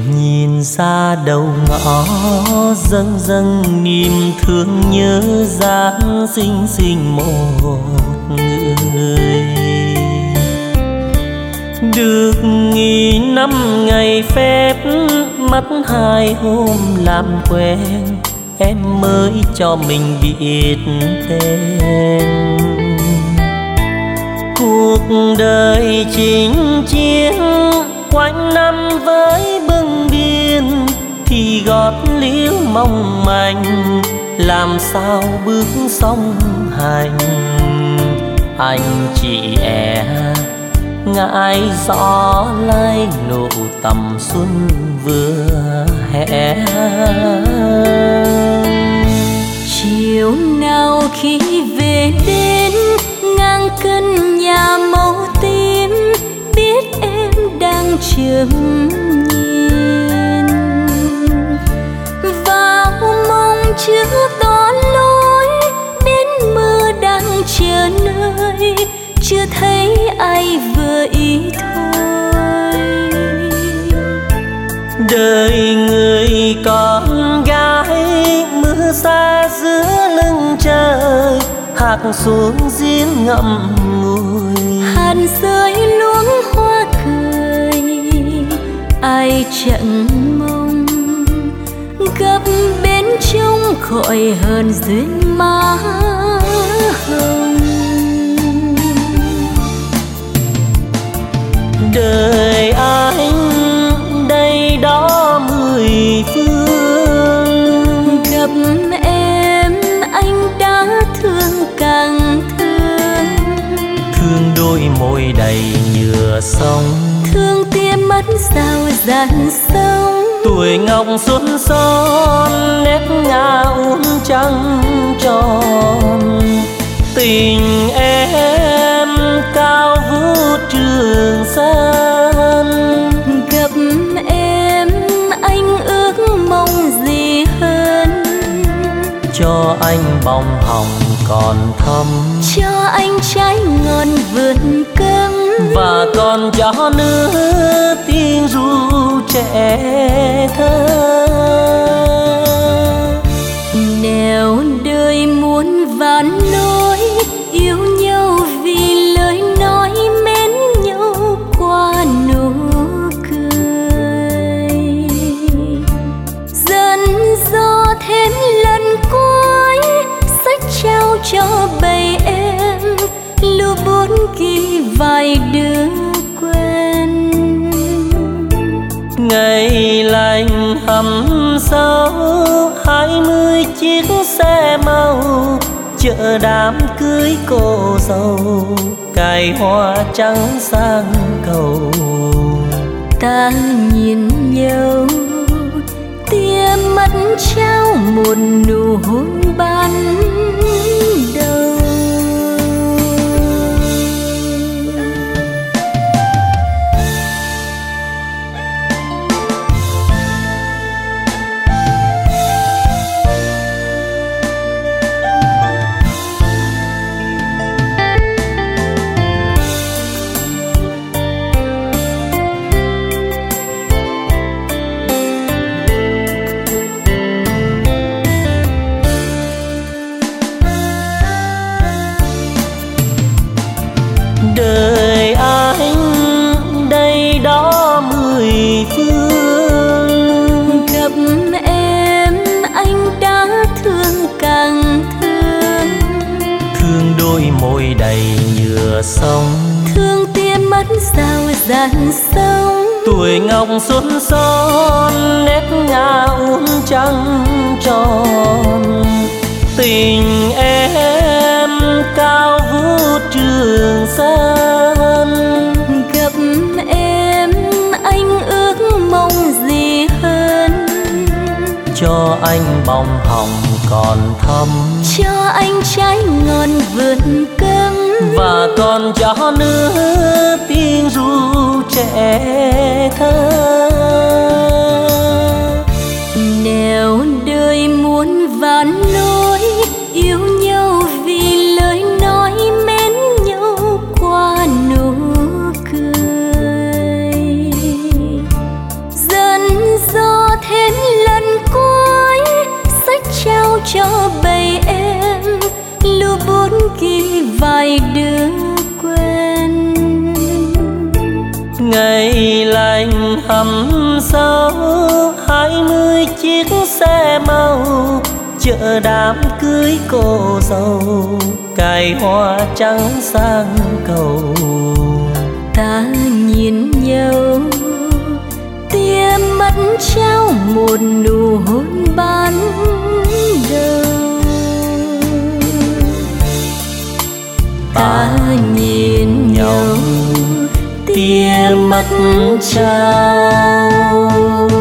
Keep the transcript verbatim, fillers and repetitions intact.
nhìn xa đầu ngõ dâng dâng niềm thương nhớ dáng xinh xinh một người. Được nghỉ năm ngày phép mất hai hôm làm quen, em mới cho mình biết tên. Cuộc đời chinh chiến quanh năm với bưng biên, thì gót liễu mong manh làm sao bước song hành. Anh chị e ngại gió lay nụ tầm xuân vừa hè. Chiều nào khi về đến ngang cân nhà màu tím, biết em đang chừng nhìn vào mong chưa tỏ lối, đến mưa đang chờ nơi, chưa thấy ai vừa ý thôi. Đời người con gái mưa xa giữa lưng trời, hạt xuống giếng ngậm ngùi. Hạt rơi luống hoa cười, ai chẳng mong gặp bên trong khỏi hơn duyên má hồng. Đời anh đây đó mười phương, gặp em anh đã thương càng thương. Thương đôi môi đầy nhựa sông, thương tia mắt sao dàn sông. Tuổi ngọc xuân son nét ngà uốn trăng tròn, tình em cao vút trường sơn. Gặp em anh ước mong gì hơn, cho anh bông hồng còn thắm, cho anh trái ngon vườn cấm, và còn cho nữa tiếng ru trẻ thơ. Nẻo đời muôn vàn nỗi, yêu nhau vì lời nói mến nhau qua nụ cười. Dần dò thêm lần cuối, sách trao cho bầy em lưu bốn ghi vài đứa quen. Ngày lành hầm sâu hai mươi chiếc xe màu, chợ đám cưới cô dâu cài hoa trắng sang cầu. Ta nhìn nhau tia mắt trao một nụ hôn ban đầu. Đời anh đây đó mười phương, gặp em anh đã thương càng thương. thương đôi môi đầy nhựa sông, thương tia mắt sao dàn sông. tuổi ngọc xuân son nét ngà uốn trăng tròn, tình em cao vút trường sơn. Gặp em anh ước mong gì hơn, cho anh bông hồng còn thắm, cho anh trái ngon vườn cấm, và còn cho nữa tiếng ru trẻ thơ. Nẻo đời muôn vàn nỗi, yêu nhau vì lời nói mến nhau qua nụ cười. Dần cho bầy em, lưu bút ghi vài đứa quen. Ngày lành hầm sâu, hai mươi chiếc xe màu chợ đám cưới cô dâu, cài hoa trắng sang cầu. Ta nhìn nhau tia mắt trao một nụ hôn ban đầu. Ta nhìn nhau tia mắt trao